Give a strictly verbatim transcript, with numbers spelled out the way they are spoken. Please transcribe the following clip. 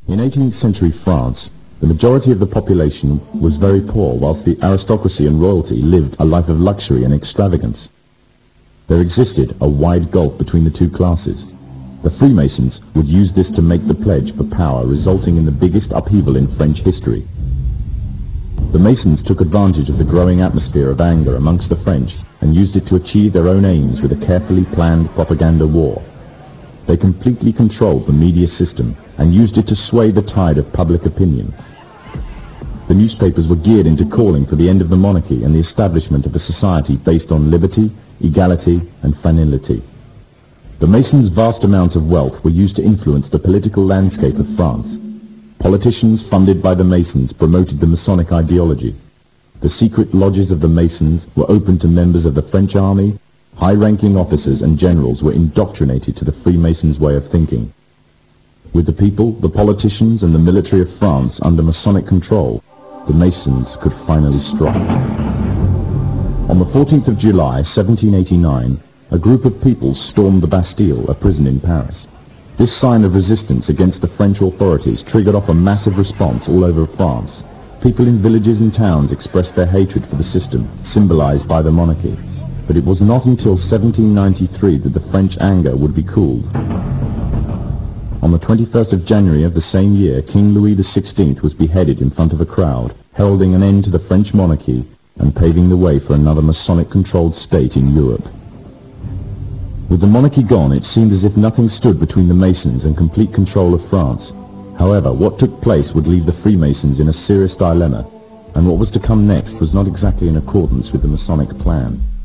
In eighteenth century France, the majority of the population was very poor, whilst the aristocracy and royalty lived a life of luxury and extravagance. There existed a wide gulf between the two classes. The Freemasons would use this to make the pledge for power, resulting in the biggest upheaval in French history. The Masons took advantage of the growing atmosphere of anger amongst the French and used it to achieve their own aims with a carefully planned propaganda war. They completely controlled the media system and used it to sway the tide of public opinion. The newspapers were geared into calling for the end of the monarchy and the establishment of a society based on liberty, equality, and fraternity. The Masons' vast amounts of wealth were used to influence the political landscape of France. Politicians funded by the Masons promoted the Masonic ideology. The secret lodges of the Masons were open to members of the French army. High-ranking officers and generals were indoctrinated to the Freemasons' way of thinking. With the people, the politicians, and the military of France under Masonic control, the Masons could finally strike. On the fourteenth of July, seventeen eighty-nine, a group of people stormed the Bastille, a prison in Paris. This sign of resistance against the French authorities triggered off a massive response all over France. People in villages and towns expressed their hatred for the system, symbolized by the monarchy. But it was not until seventeen ninety-three that the French anger would be cooled. On the twenty-first of January of the same year, King Louis the sixteenth was beheaded in front of a crowd, heralding an end to the French monarchy and paving the way for another Masonic-controlled state in Europe. With the monarchy gone, it seemed as if nothing stood between the Masons and complete control of France. However, what took place would leave the Freemasons in a serious dilemma, and what was to come next was not exactly in accordance with the Masonic plan.